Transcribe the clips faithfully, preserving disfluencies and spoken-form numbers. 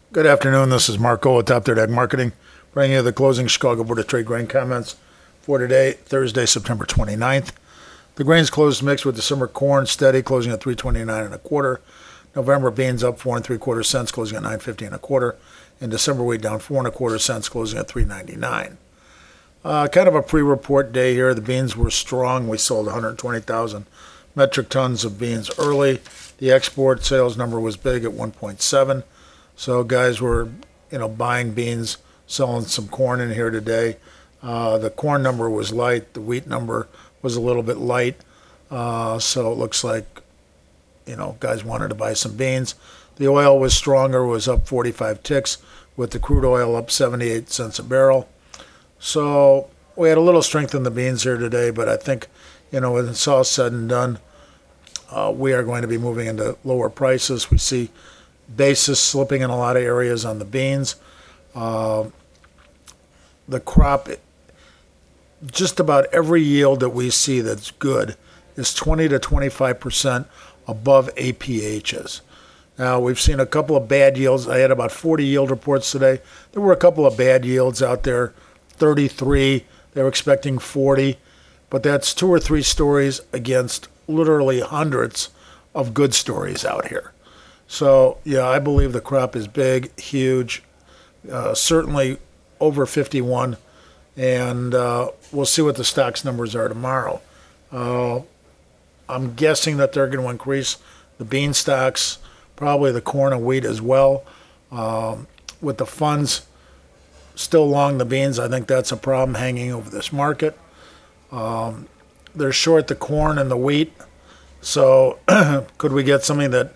Good afternoon. This is Marco at Top Tier Ag Marketing, bringing you the closing Chicago Board of Trade grain comments for today, Thursday, September twenty-ninth. The grains closed mixed with December corn steady, closing at three twenty-nine and a quarter. November beans up four and three quarter cents, closing at nine fifty and a quarter. And December wheat down four and a quarter cents, closing at three ninety-nine. Uh, kind of a pre-report day here. The beans were strong. We sold one hundred twenty thousand metric tons of beans early. The export sales number was big at one point seven. So guys were, you know, buying beans, selling some corn in here today. Uh, the corn number was light. The wheat number was a little bit light. Uh, so it looks like, you know, guys wanted to buy some beans. The oil was stronger, was up forty-five ticks, with the crude oil up seventy-eight cents a barrel. So we had a little strength in the beans here today, but I think, you know, when it's all said and done, uh, we are going to be moving into lower prices. We see basis slipping in a lot of areas on the beans. Uh, the crop, just about every yield that we see that's good is twenty to twenty-five percent above A P H's. Now, we've seen a couple of bad yields. I had about forty yield reports today. There were a couple of bad yields out there, thirty-three. They were expecting forty. But that's two or three stories against literally hundreds of good stories out here. So, yeah, I believe the crop is big, huge, uh, certainly over fifty-one. And uh, we'll see what the stocks numbers are tomorrow. Uh, I'm guessing that they're going to increase the bean stocks, probably the corn and wheat as well. Um, with the funds still long the beans, I think that's a problem hanging over this market. Um, they're short the corn and the wheat. So could we get something that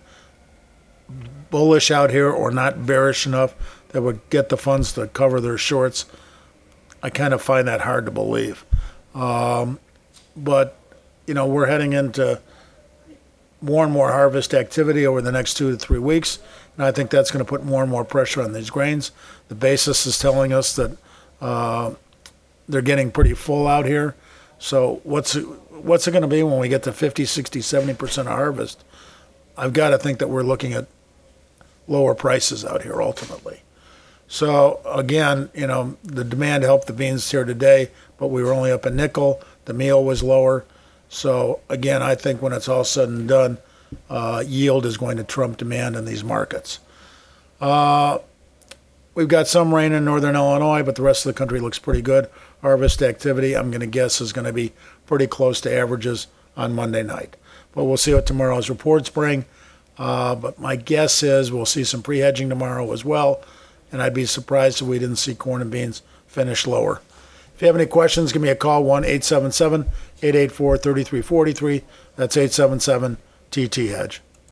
bullish out here or not bearish enough that would get the funds to cover their shorts? I kind of find that hard to believe. Um, but, you know, we're heading into more and more harvest activity over the next two to three weeks, and I think that's going to put more and more pressure on these grains. The basis is telling us that uh, they're getting pretty full out here. So what's it, what's it going to be when we get to fifty, sixty, seventy percent of harvest? I've got to think that we're looking at lower prices out here ultimately. So, again, you know, the demand helped the beans here today, but we were only up a nickel. The meal was lower. So, again, I think when it's all said and done, uh, yield is going to trump demand in these markets. Uh, we've got some rain in northern Illinois, but the rest of the country looks pretty good. Harvest activity, I'm going to guess, is going to be pretty close to averages on Monday night. But we'll see what tomorrow's reports bring. Uh, but my guess is we'll see some pre-hedging tomorrow as well, and I'd be surprised if we didn't see corn and beans finish lower. If you have any questions, give me a call, one eight seven seven, eight eight four, three three four three. That's eight seven seven T T Hedge.